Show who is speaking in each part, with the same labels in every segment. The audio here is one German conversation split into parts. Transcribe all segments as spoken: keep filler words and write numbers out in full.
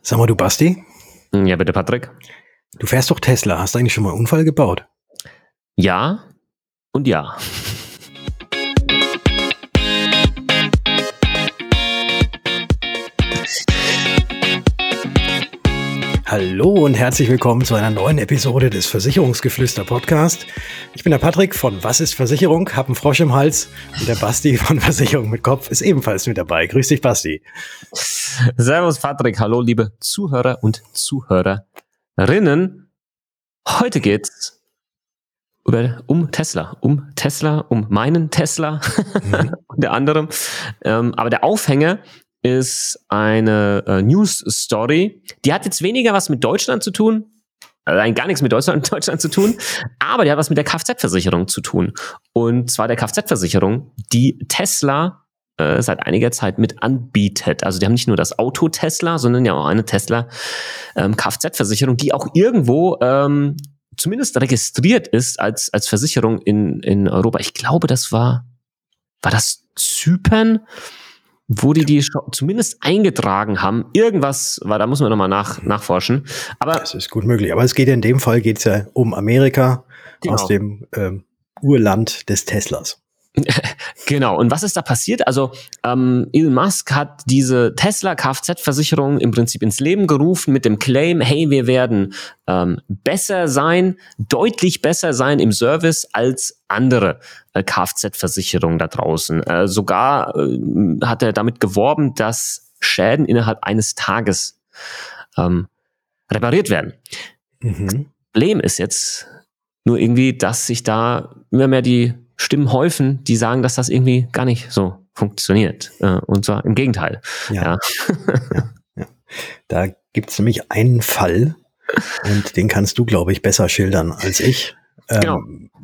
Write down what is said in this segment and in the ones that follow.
Speaker 1: Sag mal, du Basti?
Speaker 2: Ja, bitte, Patrick.
Speaker 1: Du fährst doch Tesla. Hast du eigentlich schon mal einen Unfall gebaut?
Speaker 2: Ja und ja.
Speaker 1: Hallo und herzlich willkommen zu einer neuen Episode des Versicherungsgeflüster-Podcast. Ich bin der Patrick von Was ist Versicherung? Hab einen Frosch im Hals. Und der Basti von Versicherung mit Kopf ist ebenfalls mit dabei. Grüß dich, Basti.
Speaker 2: Servus, Patrick. Hallo, liebe Zuhörer und Zuhörerinnen. Heute geht's über, um Tesla. Um Tesla, um meinen Tesla, mhm. unter anderem. Ähm, aber der Aufhänger ist eine äh, News-Story. Die hat jetzt weniger was mit Deutschland zu tun, also gar nichts mit Deutschland, Deutschland zu tun, aber die hat was mit der Kfz-Versicherung zu tun. Und zwar der Kfz-Versicherung, die Tesla äh, seit einiger Zeit mit anbietet. Also die haben nicht nur das Auto Tesla, sondern ja auch eine Tesla ähm, Kfz-Versicherung, die auch irgendwo ähm, zumindest registriert ist als, als Versicherung in, in Europa. Ich glaube, das war, war das Zypern? Wo die die zumindest eingetragen haben. Irgendwas, weil da muss man nochmal nach, nachforschen. Aber
Speaker 1: das ist gut möglich. Aber es geht ja in dem Fall geht's ja um Amerika, genau. Aus dem ähm, Urland des Teslas.
Speaker 2: Genau. Und was ist da passiert? Also ähm, Elon Musk hat diese Tesla-Kfz-Versicherung im Prinzip ins Leben gerufen mit dem Claim, hey, wir werden ähm, besser sein, deutlich besser sein im Service als andere äh, Kfz-Versicherungen da draußen. Äh, sogar äh, hat er damit geworben, dass Schäden innerhalb eines Tages ähm, repariert werden. Mhm. Das Problem ist jetzt nur irgendwie, dass sich da immer mehr die Stimmen häufen, die sagen, dass das irgendwie gar nicht so funktioniert. Äh, und zwar im Gegenteil.
Speaker 1: Ja. Ja. ja, ja. Da gibt es nämlich einen Fall, und den kannst du, glaube ich, besser schildern als ich, ähm, genau.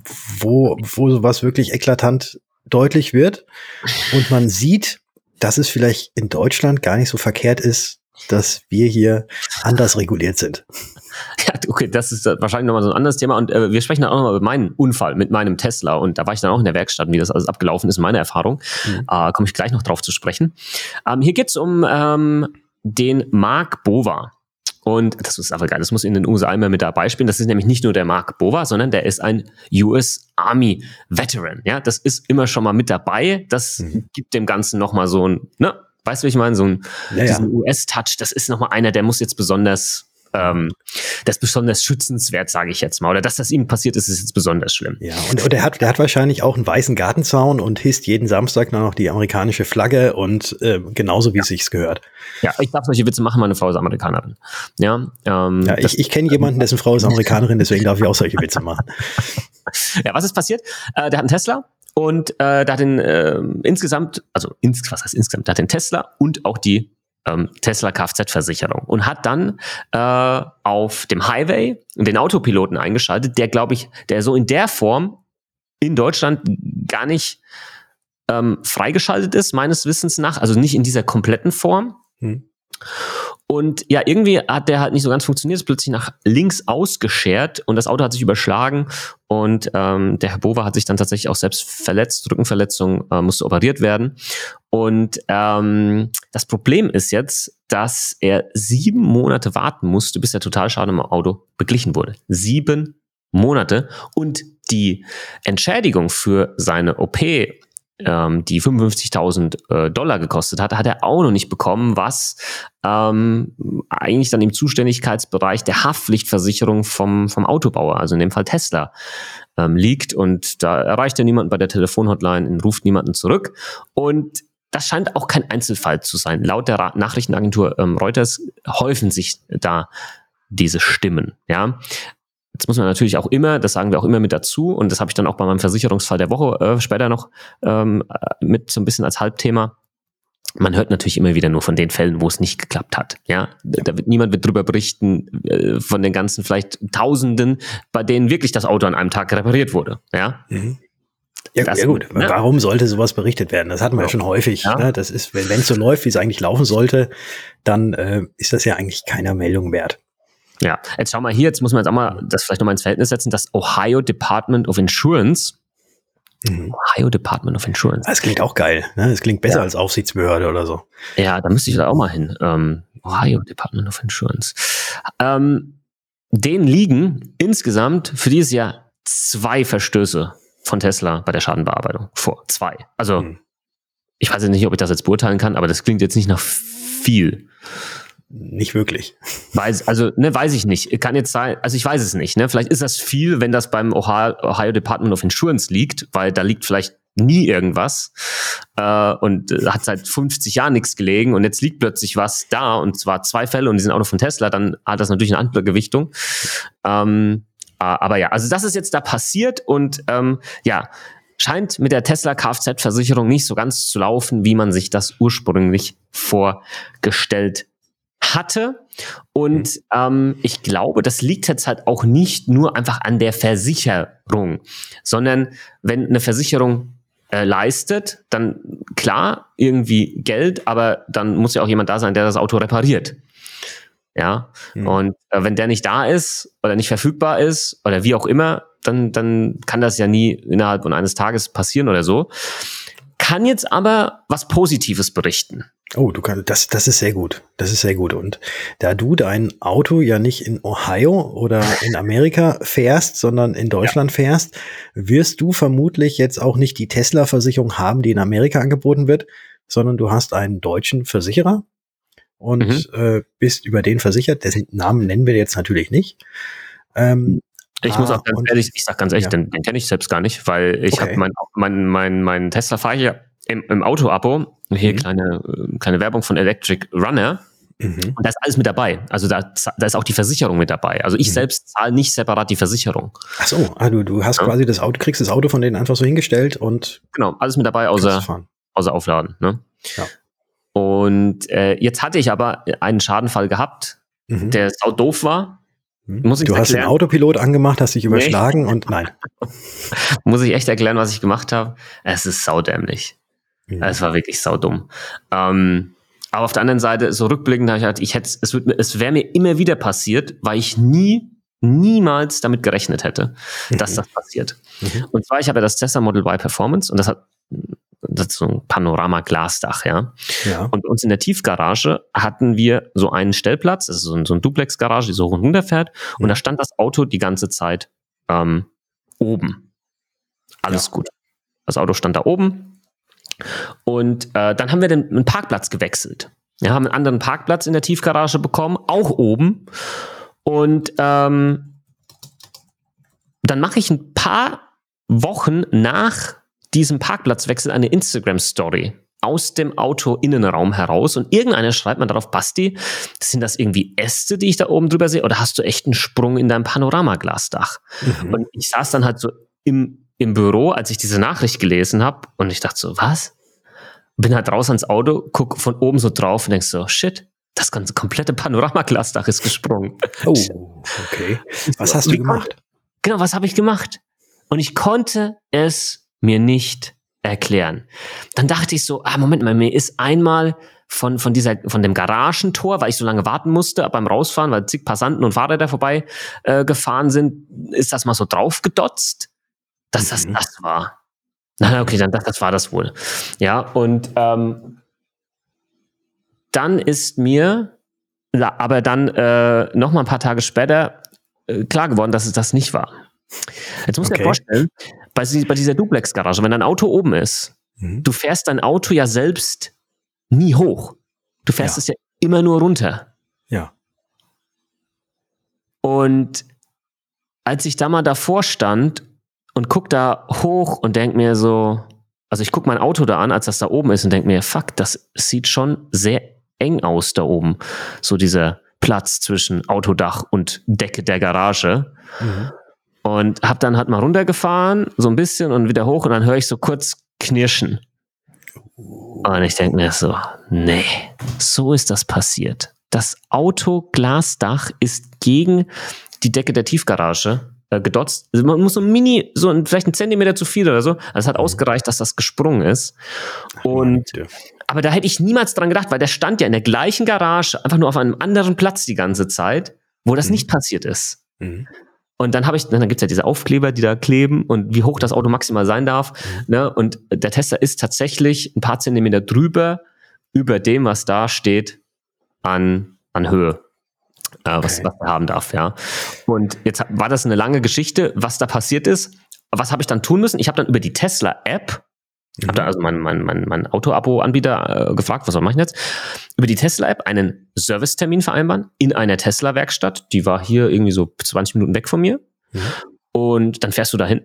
Speaker 1: wo, wo sowas wirklich eklatant deutlich wird und man sieht, dass es vielleicht in Deutschland gar nicht so verkehrt ist, dass wir hier anders reguliert sind.
Speaker 2: Ja, okay, das ist wahrscheinlich nochmal so ein anderes Thema. Und äh, wir sprechen dann auch nochmal über meinen Unfall mit meinem Tesla. Und da war ich dann auch in der Werkstatt, wie das alles abgelaufen ist, meine Erfahrung. Mhm. Äh, komme ich gleich noch drauf zu sprechen. Ähm, hier geht es um ähm, den Mark Bova. Und das ist aber geil, das muss in den U S A immer mit dabei spielen. Das ist nämlich nicht nur der Mark Bova, sondern der ist ein U S Army Veteran. Ja, das ist immer schon mal mit dabei. Das mhm. gibt dem Ganzen nochmal so ein, ne, weißt du, wie ich meine? So ein, ja, diesen ja. U S-Touch. Das ist nochmal einer, der muss jetzt besonders Ähm, das ist besonders schützenswert, sage ich jetzt mal. Oder dass das ihm passiert ist, ist jetzt besonders schlimm.
Speaker 1: Ja, und, und er hat, der hat wahrscheinlich auch einen weißen Gartenzaun und hisst jeden Samstag noch die amerikanische Flagge und äh, genauso wie ja. es sich gehört.
Speaker 2: Ja, ich darf solche Witze machen, meine Frau ist Amerikanerin. Ja, ähm,
Speaker 1: ja ich, ich kenne jemanden, dessen Frau ist Amerikanerin, deswegen darf ich auch solche Witze machen.
Speaker 2: Ja, was ist passiert? Äh, der hat einen Tesla. Und äh, der hat den äh, insgesamt, also ins, was heißt insgesamt, der hat den Tesla und auch die ähm, Tesla Kfz-Versicherung und hat dann äh, auf dem Highway den Autopiloten eingeschaltet, der, glaube ich, der so in der Form in Deutschland gar nicht ähm, freigeschaltet ist, meines Wissens nach, also nicht in dieser kompletten Form. Hm. Und ja, irgendwie hat der halt nicht so ganz funktioniert, ist plötzlich nach links ausgeschert und das Auto hat sich überschlagen und ähm, der Herr Bova hat sich dann tatsächlich auch selbst verletzt, Rückenverletzung, äh, musste operiert werden. Und ähm, das Problem ist jetzt, dass er sieben Monate warten musste, bis der Totalschaden im Auto beglichen wurde. Sieben Monate. Und die Entschädigung für seine O P, die fünfundfünfzigtausend Dollar gekostet hat, hat er auch noch nicht bekommen, was ähm, eigentlich dann im Zuständigkeitsbereich der Haftpflichtversicherung vom, vom Autobauer, also in dem Fall Tesla, ähm, liegt. Und da erreicht er niemanden bei der Telefonhotline und ruft niemanden zurück. Und das scheint auch kein Einzelfall zu sein. Laut der Ra- Nachrichtenagentur ähm, Reuters häufen sich da diese Stimmen. Ja. Jetzt muss man natürlich auch immer, das sagen wir auch immer mit dazu, und das habe ich dann auch bei meinem Versicherungsfall der Woche äh, später noch ähm, mit so ein bisschen als Halbthema. Man hört natürlich immer wieder nur von den Fällen, wo es nicht geklappt hat. Ja, da wird niemand wird drüber berichten äh, von den ganzen vielleicht Tausenden, bei denen wirklich das Auto an einem Tag repariert wurde. Ja.
Speaker 1: Mhm. Ja, das, ja gut, ne? Warum sollte sowas berichtet werden? Das hatten wir ja, ja schon häufig. Ja. Ne? Das ist, wenn es so läuft, wie es eigentlich laufen sollte, dann äh, ist das ja eigentlich keiner Meldung wert.
Speaker 2: Ja, jetzt schau mal hier, jetzt muss man jetzt auch mal das vielleicht nochmal ins Verhältnis setzen, das Ohio Department of Insurance. Mhm. Ohio Department of Insurance.
Speaker 1: Das klingt auch geil, ne? Das klingt besser ja. als Aufsichtsbehörde oder so.
Speaker 2: Ja, da müsste ich da auch mal hin. Ähm, Ohio Department of Insurance. Ähm, denen liegen insgesamt für dieses Jahr zwei Verstöße von Tesla bei der Schadenbearbeitung vor. Zwei. Also, hm. ich weiß nicht, ob ich das jetzt beurteilen kann, aber das klingt jetzt nicht nach viel.
Speaker 1: Nicht wirklich.
Speaker 2: Weiß, also, ne, weiß ich nicht. Kann jetzt sein, also ich weiß es nicht, ne? Vielleicht ist das viel, wenn das beim Ohio, Ohio Department of Insurance liegt, weil da liegt vielleicht nie irgendwas äh, und äh, hat seit fünfzig Jahren nichts gelegen und jetzt liegt plötzlich was da und zwar zwei Fälle und die sind auch noch von Tesla, dann hat das natürlich eine andere Gewichtung. Ähm, äh, aber ja, also das ist jetzt da passiert und ähm, ja, scheint mit der Tesla Kfz-Versicherung nicht so ganz zu laufen, wie man sich das ursprünglich vorgestellt hatte. Und mhm. ähm, ich glaube, das liegt jetzt halt auch nicht nur einfach an der Versicherung, sondern wenn eine Versicherung äh, leistet, dann klar irgendwie Geld, aber dann muss ja auch jemand da sein, der das Auto repariert. Ja, mhm. und äh, wenn der nicht da ist oder nicht verfügbar ist oder wie auch immer, dann, dann kann das ja nie innerhalb von eines Tages passieren oder so. Kann jetzt aber was Positives berichten.
Speaker 1: Oh, du kannst, das, das ist sehr gut. Das ist sehr gut. Und da du dein Auto ja nicht in Ohio oder in Amerika fährst, sondern in Deutschland ja. fährst, wirst du vermutlich jetzt auch nicht die Tesla-Versicherung haben, die in Amerika angeboten wird, sondern du hast einen deutschen Versicherer und mhm. äh, bist über den versichert. Dessen Namen nennen wir jetzt natürlich nicht. Ähm,
Speaker 2: Ich muss auch ganz und, ehrlich, ich sag ganz ehrlich, ja. den, den kenne ich selbst gar nicht, weil ich okay. habe mein, mein, mein, mein Tesla fahre ich ja im, im Auto-Abo. Hier mhm. kleine, kleine Werbung von Electric Runner. Mhm. Und da ist alles mit dabei. Also da, da ist auch die Versicherung mit dabei. Also ich mhm. selbst zahle nicht separat die Versicherung.
Speaker 1: Ach so, ah, du, du hast ja. quasi das Auto, kriegst das Auto von denen einfach so hingestellt und
Speaker 2: genau, alles mit dabei, außer, außer Aufladen. Ne?
Speaker 1: Ja.
Speaker 2: Und äh, jetzt hatte ich aber einen Schadenfall gehabt, mhm. der sau doof war. Muss ich
Speaker 1: du hast erklären? Den Autopilot angemacht, hast dich überschlagen nee. und nein.
Speaker 2: Muss ich echt erklären, was ich gemacht habe? Es ist saudämlich. Mhm. Es war wirklich saudumm. Ähm, aber auf der anderen Seite, so rückblickend, habe ich halt, ich hätte, es, wird, es wäre mir immer wieder passiert, weil ich nie, niemals damit gerechnet hätte, mhm. dass das passiert. Mhm. Und zwar, ich habe ja das Tesla Model Y Performance und das hat, das ist so ein Panorama-Glasdach, ja? ja. Und bei uns in der Tiefgarage hatten wir so einen Stellplatz, das ist so ein, so ein Duplex-Garage, die so hoch und runter fährt. Mhm. Und da stand das Auto die ganze Zeit ähm, oben. Alles ja. gut. Das Auto stand da oben. Und äh, dann haben wir den, den Parkplatz gewechselt. Wir haben einen anderen Parkplatz in der Tiefgarage bekommen, auch oben. Und ähm, dann mache ich ein paar Wochen nach diesem Parkplatzwechsel eine Instagram-Story aus dem Auto-Innenraum heraus und irgendeiner schreibt mir darauf, Basti, sind das irgendwie Äste, die ich da oben drüber sehe, oder hast du echt einen Sprung in deinem Panoramaglasdach? Mhm. Und ich saß dann halt so im, im Büro, als ich diese Nachricht gelesen habe und ich dachte so, was? Bin halt raus ans Auto, guck von oben so drauf und denk so, shit, das ganze komplette Panoramaglasdach ist gesprungen.
Speaker 1: Oh, okay. Was hast du gemacht?
Speaker 2: Genau, was habe ich gemacht? Und ich konnte es mir nicht erklären. Dann dachte ich so, ah, Moment mal, mir ist einmal von, von dieser, von dem Garagentor, weil ich so lange warten musste, beim Rausfahren, weil zig Passanten und Fahrräder vorbei äh, gefahren sind, ist das mal so draufgedotzt, dass das mhm. das war. Na, okay, dann das, das war das wohl. Ja, und ähm, dann ist mir, aber dann äh, noch mal ein paar Tage später äh, klar geworden, dass es das nicht war. Jetzt muss ich okay. mir vorstellen, bei, bei dieser Duplex-Garage, wenn dein Auto oben ist, mhm. du fährst dein Auto ja selbst nie hoch. Du fährst ja. es ja immer nur runter.
Speaker 1: Ja.
Speaker 2: Und als ich da mal davor stand und guck da hoch und denk mir so, also ich guck mein Auto da an, als das da oben ist und denk mir, fuck, das sieht schon sehr eng aus da oben. So dieser Platz zwischen Autodach und Decke der Garage. Mhm. Und hab dann halt mal runtergefahren, so ein bisschen und wieder hoch und dann höre ich so kurz knirschen. Und ich denke mir so, nee, so ist das passiert. Das Autoglasdach ist gegen die Decke der Tiefgarage äh, gedotzt. Also man muss so ein Mini, so ein, vielleicht ein Zentimeter zu viel oder so. Also es hat mhm. ausgereicht, dass das gesprungen ist. Und aber da hätte ich niemals dran gedacht, weil der stand ja in der gleichen Garage, einfach nur auf einem anderen Platz die ganze Zeit, wo das mhm. nicht passiert ist. Mhm. Und dann habe ich, dann gibt's ja diese Aufkleber, die da kleben und wie hoch das Auto maximal sein darf. Mhm. Ne? Und der Tesla ist tatsächlich ein paar Zentimeter drüber, über dem, was da steht, an an Höhe, äh, okay. was, was er haben darf, ja. Und jetzt war das eine lange Geschichte, was da passiert ist. Was habe ich dann tun müssen? Ich habe dann über die Tesla-App, mhm. habe da also meinen mein, mein, mein Auto-Abo-Anbieter äh, gefragt, was soll ich jetzt? Über die Tesla-App einen Servicetermin vereinbaren in einer Tesla-Werkstatt. Die war hier irgendwie so zwanzig Minuten weg von mir. Mhm. Und dann fährst du dahin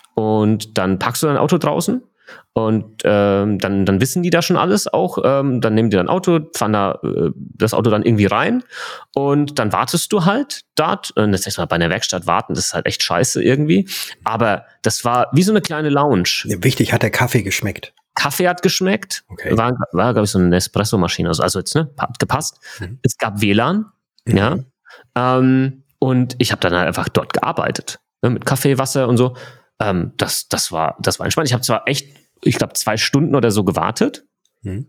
Speaker 2: und dann parkst du dein Auto draußen. Und ähm, dann, dann wissen die da schon alles auch. Ähm, dann nehmen die dein Auto, fahren da äh, das Auto dann irgendwie rein und dann wartest du halt dort. Und das heißt mal, bei einer Werkstatt warten, das ist halt echt scheiße irgendwie. Aber das war wie so eine kleine Lounge.
Speaker 1: Ja, wichtig, hat der Kaffee geschmeckt?
Speaker 2: Kaffee hat geschmeckt. Okay. War, war glaube ich, so eine Espresso-Maschine. Also, also jetzt, ne, hat gepasst. Mhm. Es gab W L A N. Mhm. Ja. Ähm, und ich habe dann halt einfach dort gearbeitet. Ne, mit Kaffee, Wasser und so. Ähm, das, das, war, das war entspannt. Ich habe zwar echt, ich glaube, zwei Stunden oder so gewartet. Mhm.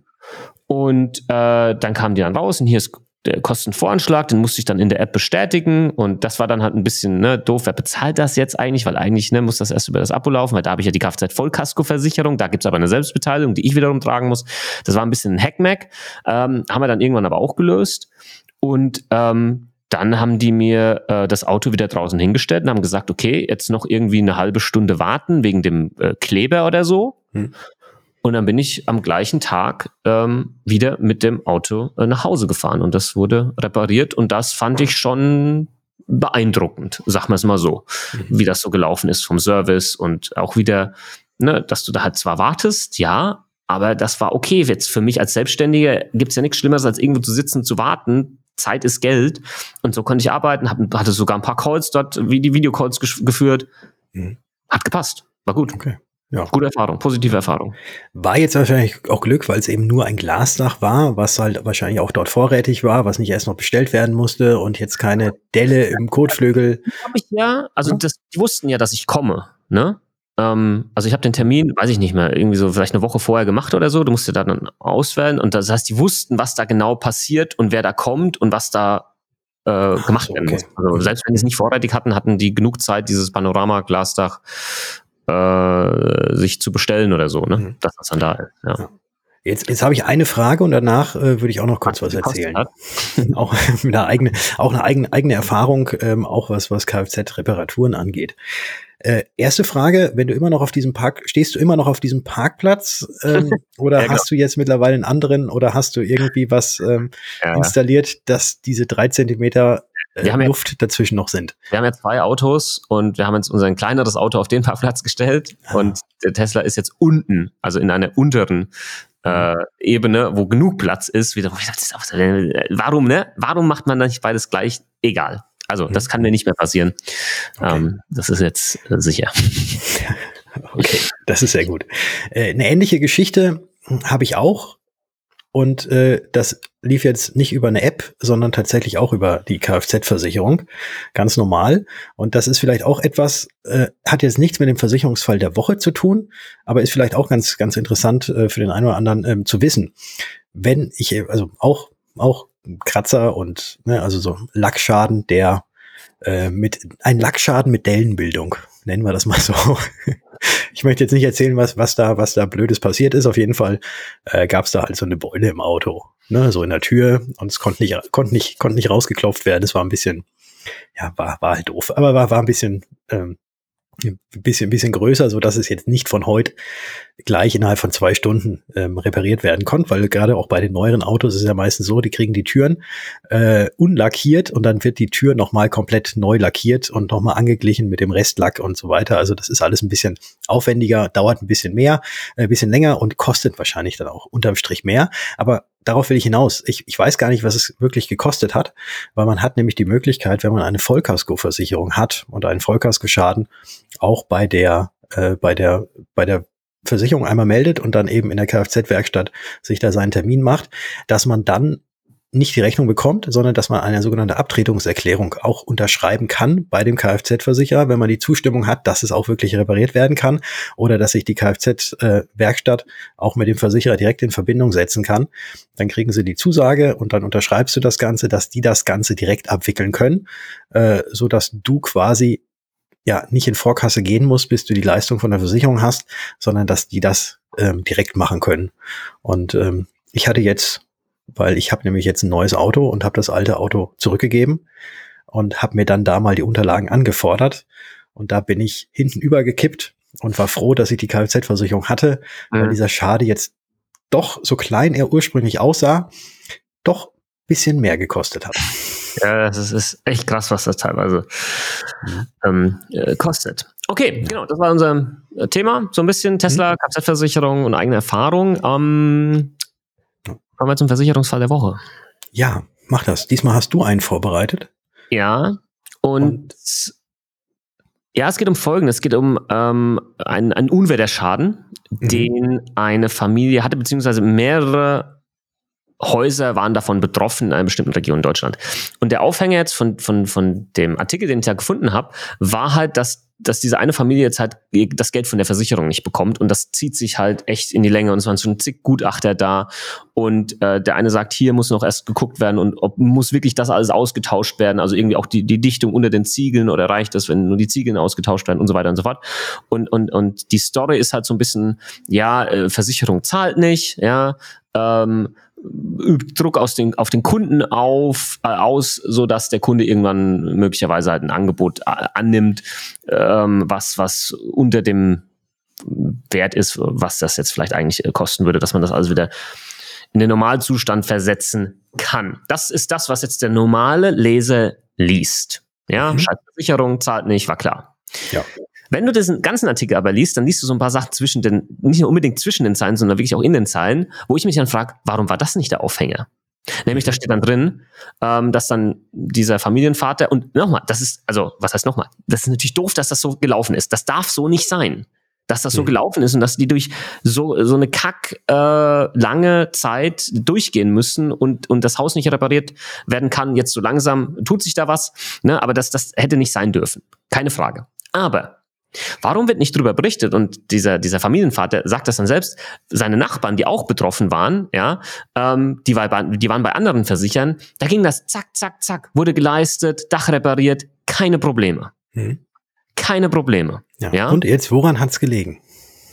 Speaker 2: Und äh, dann kamen die dann raus und hier ist der Kostenvoranschlag, den musste ich dann in der App bestätigen. Und das war dann halt ein bisschen ne, doof. Wer bezahlt das jetzt eigentlich? Weil eigentlich ne, muss das erst über das Abo laufen, weil da habe ich ja die Kfz-Vollkaskoversicherung. Da gibt es aber eine Selbstbeteiligung, die ich wiederum tragen muss. Das war ein bisschen ein Hackmack. Ähm, haben wir dann irgendwann aber auch gelöst. Und ähm, dann haben die mir äh, das Auto wieder draußen hingestellt und haben gesagt, okay, jetzt noch irgendwie eine halbe Stunde warten wegen dem äh, Kleber oder so. Hm. Und dann bin ich am gleichen Tag ähm, wieder mit dem Auto äh, nach Hause gefahren und das wurde repariert und das fand ich schon beeindruckend, sagen wir es mal so, mhm. wie das so gelaufen ist vom Service und auch wieder, ne, dass du da halt zwar wartest, ja, aber das war okay. Jetzt für mich als Selbstständiger gibt's ja nichts Schlimmeres, als irgendwo zu sitzen, zu warten. Zeit ist Geld und so konnte ich arbeiten, hab, hatte sogar ein paar Calls dort, wie die Videocalls ges- geführt. Mhm. Hat gepasst, war gut.
Speaker 1: Okay. Ja.
Speaker 2: Gute Erfahrung, positive Erfahrung.
Speaker 1: War jetzt wahrscheinlich auch Glück, weil es eben nur ein Glasdach war, was halt wahrscheinlich auch dort vorrätig war, was nicht erst noch bestellt werden musste und jetzt keine Delle im Kotflügel.
Speaker 2: Hab ich ja, also ja. Das, die wussten ja, dass ich komme, ne? Ähm, also ich habe den Termin, weiß ich nicht mehr, irgendwie so vielleicht eine Woche vorher gemacht oder so. Du musst ja da dann auswählen und das heißt, die wussten, was da genau passiert und wer da kommt und was da äh, gemacht so, werden okay. muss. Also selbst wenn die es nicht vorrätig hatten, hatten die genug Zeit, dieses Panorama-Glasdach äh, sich zu bestellen oder so, ne? Mhm. Dass das dann da ist. Ja.
Speaker 1: Ja. Jetzt, jetzt habe ich eine Frage und danach äh, würde ich auch noch kurz was, was erzählen. auch mit einer eigene, auch eine eigene, eigene Erfahrung, ähm, auch was, was Kfz-Reparaturen angeht. Äh, erste Frage, wenn du immer noch auf diesem Park, stehst du immer noch auf diesem Parkplatz ähm, oder ja, hast du jetzt mittlerweile einen anderen oder hast du irgendwie was ähm, ja. installiert, dass diese drei Zentimeter äh, Luft ja, dazwischen noch sind?
Speaker 2: Wir haben ja zwei Autos und wir haben jetzt unser kleineres Auto auf den Parkplatz gestellt ah. und der Tesla ist jetzt unten, also in einer unteren äh, Ebene, wo genug Platz ist. Wieder, warum, ne? Warum macht man nicht beides gleich? Egal. Also, das kann mir nicht mehr passieren. Okay. Ähm, das ist jetzt äh, sicher.
Speaker 1: Okay, das ist sehr gut. Äh, eine ähnliche Geschichte habe ich auch. Und äh, das lief jetzt nicht über eine App, sondern tatsächlich auch über die Kfz-Versicherung. Ganz normal. Und das ist vielleicht auch etwas, äh, hat jetzt nichts mit dem Versicherungsfall der Woche zu tun, aber ist vielleicht auch ganz, ganz interessant äh, für den einen oder anderen ähm, zu wissen. Wenn ich, also auch, auch Kratzer und ne, also so Lackschaden, der äh, mit ein Lackschaden mit Dellenbildung, nennen wir das mal so. Ich möchte jetzt nicht erzählen, was was da was da Blödes passiert ist. Auf jeden Fall äh, gab es da halt so eine Beule im Auto, ne, so in der Tür und es konnte nicht konnte nicht konnte nicht rausgeklopft werden. Es war ein bisschen, ja, war war halt doof, aber war war ein bisschen ähm, ein bisschen, bisschen größer, so dass es jetzt nicht von heute gleich innerhalb von zwei Stunden ähm, repariert werden konnte, weil gerade auch bei den neueren Autos ist es ja meistens so, die kriegen die Türen äh, unlackiert und dann wird die Tür nochmal komplett neu lackiert und nochmal angeglichen mit dem Restlack und so weiter. Also das ist alles ein bisschen aufwendiger, dauert ein bisschen mehr, ein bisschen länger und kostet wahrscheinlich dann auch unterm Strich mehr. Aber darauf will ich hinaus. Ich, ich weiß gar nicht, was es wirklich gekostet hat, weil man hat nämlich die Möglichkeit, wenn man eine Vollkaskoversicherung hat und einen Vollkaskoschaden auch bei der, äh, bei der, bei der Versicherung einmal meldet und dann eben in der Kfz-Werkstatt sich da seinen Termin macht, dass man dann nicht die Rechnung bekommt, sondern dass man eine sogenannte Abtretungserklärung auch unterschreiben kann bei dem Kfz-Versicherer, wenn man die Zustimmung hat, dass es auch wirklich repariert werden kann oder dass sich die Kfz-Werkstatt auch mit dem Versicherer direkt in Verbindung setzen kann. Dann kriegen sie die Zusage und dann unterschreibst du das Ganze, dass die das Ganze direkt abwickeln können, äh, so dass du quasi ja nicht in Vorkasse gehen musst, bis du die Leistung von der Versicherung hast, sondern dass die das ähm, direkt machen können. Und ähm, ich hatte jetzt weil ich habe nämlich jetzt ein neues Auto und habe das alte Auto zurückgegeben und habe mir dann da mal die Unterlagen angefordert. Und da bin ich hinten übergekippt und war froh, dass ich die Kfz-Versicherung hatte, mhm. weil dieser Schade jetzt doch, so klein er ursprünglich aussah, doch ein bisschen mehr gekostet hat.
Speaker 2: Ja, das ist echt krass, was das teilweise mhm. ähm, äh, kostet. Okay, ja. Genau, das war unser Thema. So ein bisschen Tesla, mhm. Kfz-Versicherung und eigene Erfahrung. Ähm, kommen wir zum Versicherungsfall der Woche.
Speaker 1: Ja, mach das. Diesmal hast du einen vorbereitet.
Speaker 2: Ja, und, und ja, es geht um Folgendes. Es geht um ähm, einen, einen Unwetterschaden, mhm. den eine Familie hatte, beziehungsweise mehrere Häuser waren davon betroffen in einer bestimmten Region in Deutschland. Und der Aufhänger jetzt von, von, von dem Artikel, den ich da gefunden habe, war halt, dass, dass diese eine Familie jetzt halt das Geld von der Versicherung nicht bekommt. Und das zieht sich halt echt in die Länge. Und es waren schon zig Gutachter da. Und äh, der eine sagt, hier muss noch erst geguckt werden und ob muss wirklich das alles ausgetauscht werden. Also irgendwie auch die, die Dichtung unter den Ziegeln oder reicht das, wenn nur die Ziegeln ausgetauscht werden und so weiter und so fort. Und, und, und die Story ist halt so ein bisschen, ja, äh, Versicherung zahlt nicht, ja, ähm, übt Druck aus den, auf den Kunden auf, äh, aus, so dass der Kunde irgendwann möglicherweise halt ein Angebot äh, annimmt, ähm, was, was unter dem Wert ist, was das jetzt vielleicht eigentlich äh, kosten würde, dass man das also wieder in den Normalzustand versetzen kann. Das ist das, was jetzt der normale Leser liest. Ja, mhm. Schadensversicherung zahlt nicht, war klar.
Speaker 1: Ja.
Speaker 2: Wenn du diesen ganzen Artikel aber liest, dann liest du so ein paar Sachen zwischen den, nicht nur unbedingt zwischen den Zeilen, sondern wirklich auch in den Zeilen, wo ich mich dann frage, warum war das nicht der Aufhänger? Nämlich, da steht dann drin, ähm, dass dann dieser Familienvater, und nochmal, das ist, also, was heißt nochmal? Das ist natürlich doof, dass das so gelaufen ist. Das darf so nicht sein. Dass das so mhm. gelaufen ist und dass die durch so, so eine kack, äh, lange Zeit durchgehen müssen und, und das Haus nicht repariert werden kann. Jetzt so langsam tut sich da was, ne? Aber das, das hätte nicht sein dürfen. Keine Frage. Aber warum wird nicht drüber berichtet? Und dieser, dieser Familienvater sagt das dann selbst, seine Nachbarn, die auch betroffen waren, ja, ähm, die, war bei, die waren bei anderen Versichern, da ging das zack, zack, zack, wurde geleistet, Dach repariert, keine Probleme. Mhm. Keine Probleme.
Speaker 1: Ja. Ja? Und jetzt, woran hat's gelegen?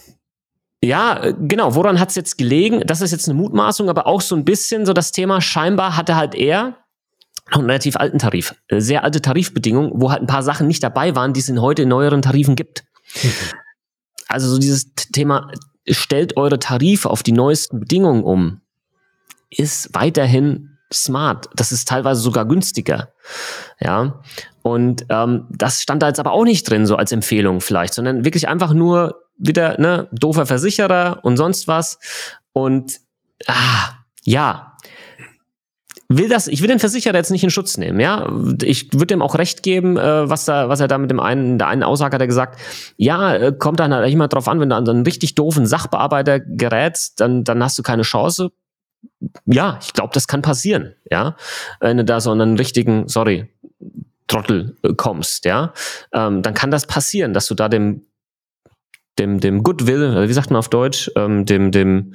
Speaker 2: Ja, genau, woran hat's jetzt gelegen? Das ist jetzt eine Mutmaßung, aber auch so ein bisschen so das Thema, scheinbar hatte halt er noch einen relativ alten Tarif, sehr alte Tarifbedingungen, wo halt ein paar Sachen nicht dabei waren, die es in heute in neueren Tarifen gibt. Mhm. Also so dieses Thema, stellt eure Tarife auf die neuesten Bedingungen um, ist weiterhin smart. Das ist teilweise sogar günstiger. Ja, und ähm, das stand da jetzt aber auch nicht drin, so als Empfehlung vielleicht, sondern wirklich einfach nur wieder, ne, doofer Versicherer und sonst was. Und ah, ja, will das, ich will den Versicherer jetzt nicht in Schutz nehmen, ja. Ich würde ihm auch recht geben, äh, was da, was er da mit dem einen, der einen Aussage hat er gesagt, ja, äh, kommt dann halt immer drauf an, wenn du an so einen richtig doofen Sachbearbeiter gerätst, dann, dann hast du keine Chance. Ja, ich glaube, das kann passieren, ja. Wenn du da so einen richtigen, sorry, Trottel äh, kommst, ja, ähm, dann kann das passieren, dass du da dem, dem, dem Goodwill, wie sagt man auf Deutsch, ähm, dem, dem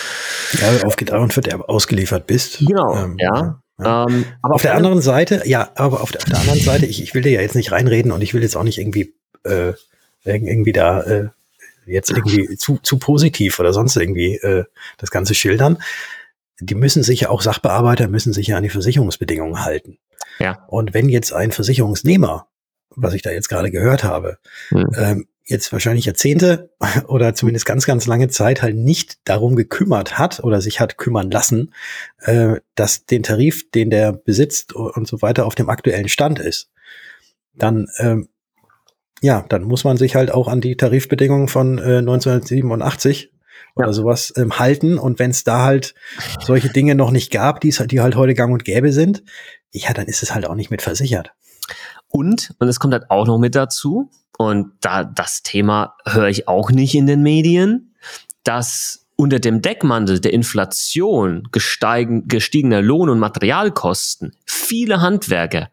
Speaker 1: ja, auf Gedeih und Verderb ausgeliefert bist.
Speaker 2: Genau,
Speaker 1: ähm,
Speaker 2: ja.
Speaker 1: ja. Ähm, aber auf der anderen Seite, ja, aber auf der, auf der anderen Seite, ich, ich will dir ja jetzt nicht reinreden und ich will jetzt auch nicht irgendwie äh, irgendwie da äh, jetzt irgendwie zu, zu positiv oder sonst irgendwie äh, das Ganze schildern. Die müssen sich ja auch, Sachbearbeiter müssen sich ja an die Versicherungsbedingungen halten.
Speaker 2: Ja.
Speaker 1: Und wenn jetzt ein Versicherungsnehmer, was ich da jetzt gerade gehört habe, hm. ähm, jetzt wahrscheinlich Jahrzehnte oder zumindest ganz, ganz lange Zeit halt nicht darum gekümmert hat oder sich hat kümmern lassen, äh, dass den Tarif, den der besitzt und so weiter, auf dem aktuellen Stand ist, dann, ähm, ja, dann muss man sich halt auch an die Tarifbedingungen von äh, neunzehnhundertsiebenundachtzig oder ja. sowas ähm, halten. Und wenn es da halt solche Dinge noch nicht gab, die die halt heute gang und gäbe sind, ja, dann ist es halt auch nicht mit versichert.
Speaker 2: Und, und es kommt halt auch noch mit dazu, und da das Thema höre ich auch nicht in den Medien, dass unter dem Deckmantel der Inflation, gesteigen, gestiegener Lohn- und Materialkosten viele Handwerker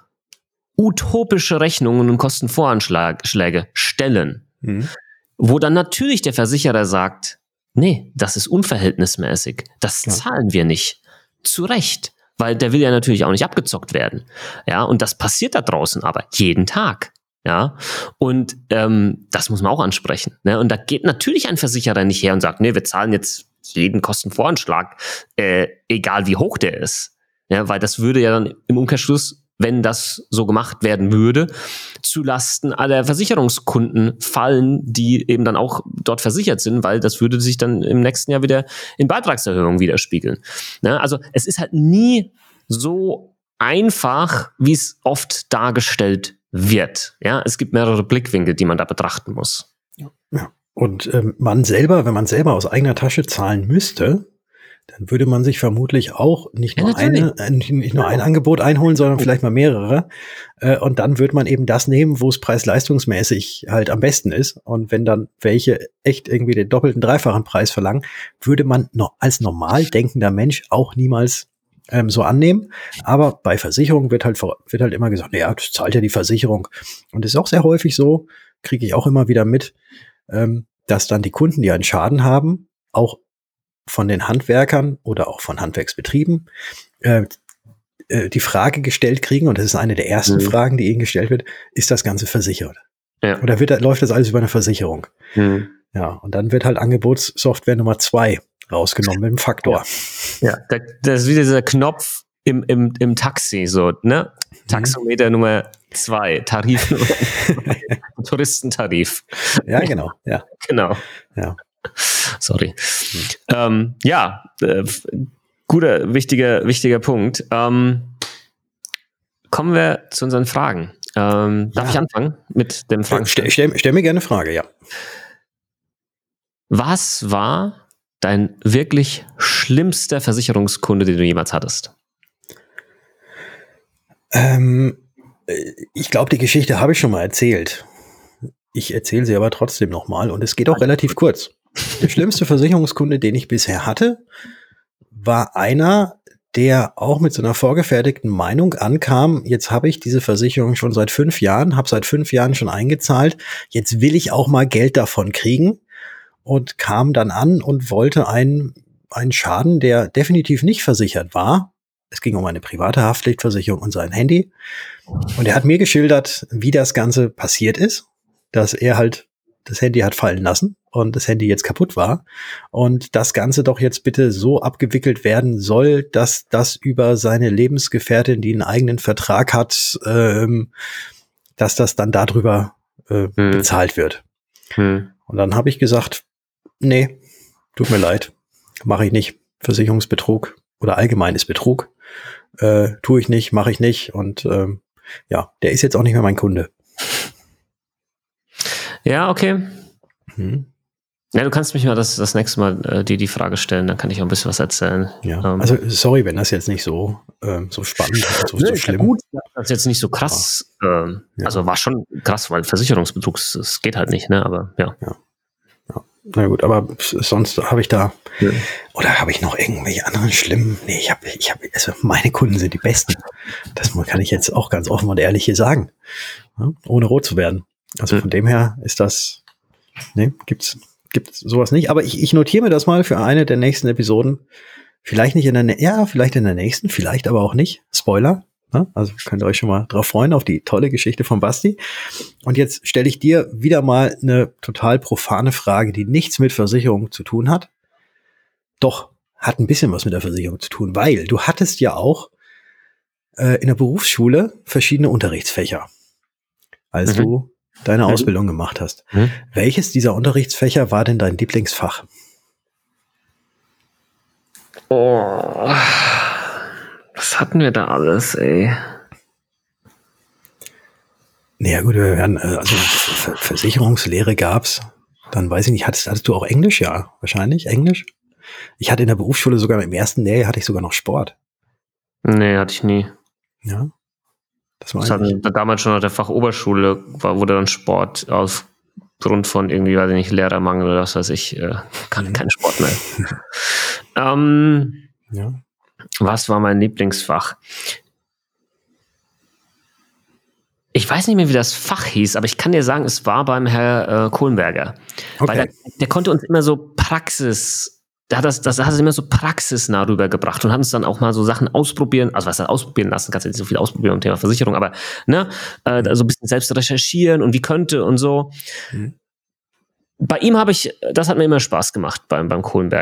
Speaker 2: utopische Rechnungen und Kostenvoranschläge stellen, mhm. wo dann natürlich der Versicherer sagt, nee, das ist unverhältnismäßig, das ja. zahlen wir nicht. Zu Recht, weil der will ja natürlich auch nicht abgezockt werden. Ja, und das passiert da draußen aber jeden Tag. Ja, und ähm, das muss man auch ansprechen. Ne? Und da geht natürlich ein Versicherer nicht her und sagt, nee, wir zahlen jetzt jeden Kostenvoranschlag, äh, egal wie hoch der ist. Ja, weil das würde ja dann im Umkehrschluss, wenn das so gemacht werden würde, zulasten aller Versicherungskunden fallen, die eben dann auch dort versichert sind, weil das würde sich dann im nächsten Jahr wieder in Beitragserhöhungen widerspiegeln. Ja, also es ist halt nie so einfach, wie es oft dargestellt wird. Ja, es gibt mehrere Blickwinkel, die man da betrachten muss.
Speaker 1: Ja. Und ähm, man selber, wenn man selber aus eigener Tasche zahlen müsste, dann würde man sich vermutlich auch nicht nur, ja, eine, äh, nicht nur ein Angebot einholen, sondern vielleicht mal mehrere. Äh, und dann würde man eben das nehmen, wo es preis-leistungsmäßig halt am besten ist. Und wenn dann welche echt irgendwie den doppelten, dreifachen Preis verlangen, würde man noch als normal denkender Mensch auch niemals ähm, so annehmen. Aber bei Versicherungen wird halt, wird halt immer gesagt, naja, das zahlt ja die Versicherung. Und das ist auch sehr häufig so, kriege ich auch immer wieder mit, ähm, dass dann die Kunden, die einen Schaden haben, auch von den Handwerkern oder auch von Handwerksbetrieben äh, äh, die Frage gestellt kriegen, und das ist eine der ersten mhm. Fragen, die ihnen gestellt wird, ist das Ganze versichert? Ja. Oder wird, läuft das alles über eine Versicherung? Mhm. Ja, und dann wird halt Angebotssoftware Nummer zwei rausgenommen mit dem Faktor.
Speaker 2: Ja, ja, das ist wieder dieser Knopf im, im, im Taxi, so, ne? Taxometer mhm. Nummer zwei, Tarif, Touristentarif.
Speaker 1: Ja, genau, ja.
Speaker 2: Genau.
Speaker 1: Ja.
Speaker 2: Sorry. Mhm. Ähm, ja, äh, guter, wichtiger, wichtiger Punkt. Ähm, kommen wir zu unseren Fragen. Ähm, darf ja. ich anfangen mit dem Fragen?
Speaker 1: Stell, stell, stell mir gerne eine Frage, ja.
Speaker 2: Was war dein wirklich schlimmster Versicherungskunde, den du jemals hattest?
Speaker 1: Ähm, ich glaube, die Geschichte habe ich schon mal erzählt. Ich erzähle sie aber trotzdem nochmal, und es geht auch relativ kurz. Der schlimmste Versicherungskunde, den ich bisher hatte, war einer, der auch mit so einer vorgefertigten Meinung ankam, jetzt habe ich diese Versicherung schon seit fünf Jahren, habe seit fünf Jahren schon eingezahlt, jetzt will ich auch mal Geld davon kriegen, und kam dann an und wollte einen, einen Schaden, der definitiv nicht versichert war. Es ging um eine private Haftpflichtversicherung und sein Handy. Und er hat mir geschildert, wie das Ganze passiert ist, dass er halt das Handy hat fallen lassen und das Handy jetzt kaputt war und das Ganze doch jetzt bitte so abgewickelt werden soll, dass das über seine Lebensgefährtin, die einen eigenen Vertrag hat, ähm, dass das dann darüber äh, hm. bezahlt wird. Hm. Und dann habe ich gesagt, nee, tut mir leid, mache ich nicht. Versicherungsbetrug oder allgemeines Betrug äh, tue ich nicht, mache ich nicht. Und ähm, ja, der ist jetzt auch nicht mehr mein Kunde.
Speaker 2: Ja, okay. Hm. Ja, du kannst mich mal das, das nächste Mal äh, dir die Frage stellen, dann kann ich auch ein bisschen was erzählen.
Speaker 1: Ja, ähm, also sorry, wenn das jetzt nicht so, ähm, so spannend ist, so,
Speaker 2: nee,
Speaker 1: so schlimm.
Speaker 2: Gut, das ist jetzt nicht so krass. Ja. Ähm, ja. Also war schon krass, weil Versicherungsbetrug, das geht halt nicht, ne? Aber ja.
Speaker 1: Ja. Ja. Na gut, aber sonst habe ich da, ja. oder habe ich noch irgendwelche anderen schlimmen? Nee, ich habe, ich habe, also meine Kunden sind die besten. Das kann ich jetzt auch ganz offen und ehrlich hier sagen, ja? Ohne rot zu werden. Also von dem her ist das, ne, gibt's, gibt's sowas nicht. Aber ich, ich notiere mir das mal für eine der nächsten Episoden. Vielleicht nicht in der, ja, vielleicht in der nächsten, vielleicht aber auch nicht. Spoiler. Ne? Also könnt ihr euch schon mal drauf freuen, auf die tolle Geschichte von Basti. Und jetzt stelle ich dir wieder mal eine total profane Frage, die nichts mit Versicherung zu tun hat. Doch, hat ein bisschen was mit der Versicherung zu tun, weil du hattest ja auch äh, in der Berufsschule verschiedene Unterrichtsfächer, als mhm. du deine mhm. Ausbildung gemacht hast. Mhm. Welches dieser Unterrichtsfächer war denn dein Lieblingsfach?
Speaker 2: Oh, was hatten wir da alles, ey?
Speaker 1: Naja gut, wir werden, also Versicherungslehre gab's. Dann weiß ich nicht, hattest, hattest du auch Englisch? Ja, wahrscheinlich Englisch. Ich hatte in der Berufsschule sogar, im ersten Lehrjahr hatte ich sogar noch Sport.
Speaker 2: Nee, hatte ich nie.
Speaker 1: Ja.
Speaker 2: Das, das hatten damals schon auf der Fachoberschule, war, wurde dann Sport aufgrund von irgendwie, weiß ich nicht, Lehrermangel oder was weiß ich, äh, kann kein Sport mehr. ähm, ja. Was war mein Lieblingsfach? Ich weiß nicht mehr, wie das Fach hieß, aber ich kann dir sagen, es war beim Herr äh, Kohlenberger. Okay. Weil der, der konnte uns immer so Praxis, der hat das, das hat es immer so praxisnah rübergebracht und hat uns dann auch mal so Sachen ausprobieren, also was heißt ausprobieren lassen, kannst ja nicht so viel ausprobieren im Thema Versicherung, aber ne, äh, so ein bisschen selbst recherchieren und wie könnte und so. Mhm. Bei ihm habe ich, das hat mir immer Spaß gemacht beim, beim Kohlenberger.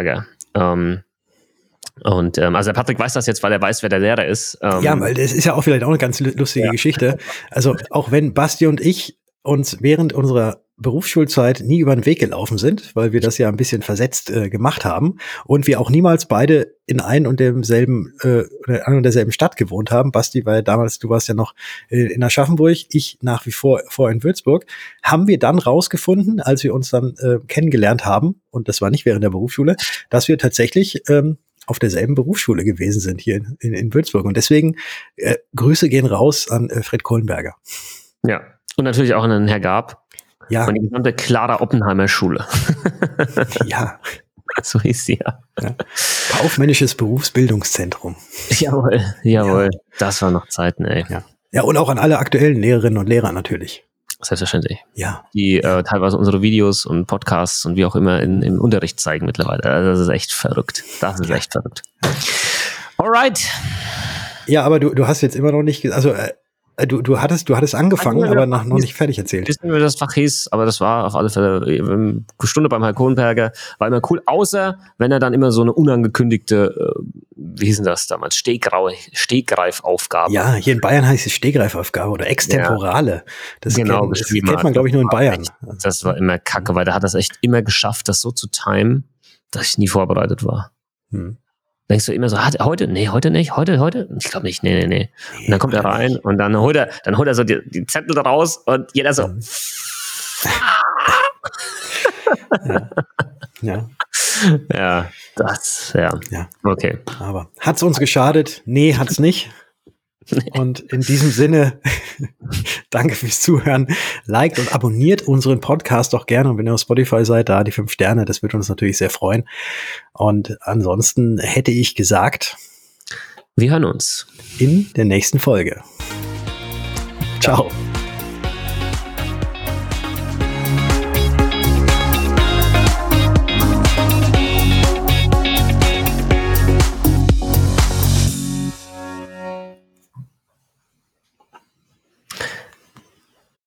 Speaker 2: Ähm, und ähm, also der Patrick weiß das jetzt, weil er weiß, wer der Lehrer ist. Ähm,
Speaker 1: ja, weil das ist ja auch vielleicht auch eine ganz lustige ja. Geschichte. Also auch wenn Basti und ich uns während unserer Berufsschulzeit nie über den Weg gelaufen sind, weil wir das ja ein bisschen versetzt äh, gemacht haben und wir auch niemals beide in ein und demselben äh, oder an und derselben Stadt gewohnt haben. Basti war ja damals, du warst ja noch in, in Aschaffenburg, ich nach wie vor vor in Würzburg, haben wir dann rausgefunden, als wir uns dann äh, kennengelernt haben, und das war nicht während der Berufsschule, dass wir tatsächlich ähm, auf derselben Berufsschule gewesen sind hier in, in, in Würzburg. Und deswegen äh, Grüße gehen raus an äh, Fred Kohlenberger.
Speaker 2: Ja, und natürlich auch an den Herr Gab.
Speaker 1: Ja.
Speaker 2: Und die gesamte Clara Oppenheimer Schule.
Speaker 1: Ja.
Speaker 2: So hieß sie ja.
Speaker 1: ja. Kaufmännisches Berufsbildungszentrum.
Speaker 2: Jawohl, jawohl.
Speaker 1: Ja.
Speaker 2: Das waren noch Zeiten, ey.
Speaker 1: Ja. Ja, und auch an alle aktuellen Lehrerinnen und Lehrer natürlich.
Speaker 2: Selbstverständlich.
Speaker 1: Ja.
Speaker 2: Die äh, teilweise unsere Videos und Podcasts und wie auch immer in, im Unterricht zeigen mittlerweile. Also das ist echt verrückt. Das ist echt verrückt. Alright.
Speaker 1: Ja, aber du, du hast jetzt immer noch nicht, also äh, Du, du hattest, du hattest angefangen, aber noch, noch nicht fertig erzählt.
Speaker 2: Ich weiß nicht, wie das Fach hieß, aber das war auf alle Fälle eine Stunde beim Herrn Kohlenberger, war immer cool, außer wenn er dann immer so eine unangekündigte, wie hieß denn das damals, Stegreif, Stegreifaufgabe.
Speaker 1: Ja, hier in Bayern heißt es Stegreifaufgabe oder Extemporale.
Speaker 2: Ja,
Speaker 1: das
Speaker 2: genau,
Speaker 1: kennt, das kennt man, glaube ich, nur in Bayern.
Speaker 2: Das war immer kacke, weil der hat das echt immer geschafft, das so zu timen, dass ich nie vorbereitet war. Hm. Denkst du immer so, hat, heute? Nee, heute nicht, heute, heute? Ich glaube nicht, nee, nee, nee. Und dann kommt er rein und dann holt er, dann holt er so die, die Zettel raus und jeder so.
Speaker 1: Ja. Ja.
Speaker 2: Ja, das, ja.
Speaker 1: Ja.
Speaker 2: Okay.
Speaker 1: Aber hat's uns geschadet? Nee, hat's nicht. Und in diesem Sinne, danke fürs Zuhören. Liked und abonniert unseren Podcast doch gerne. Und wenn ihr auf Spotify seid, da die fünf Sterne, das würde uns natürlich sehr freuen. Und ansonsten hätte ich gesagt,
Speaker 2: wir hören uns
Speaker 1: in der nächsten Folge. Ciao.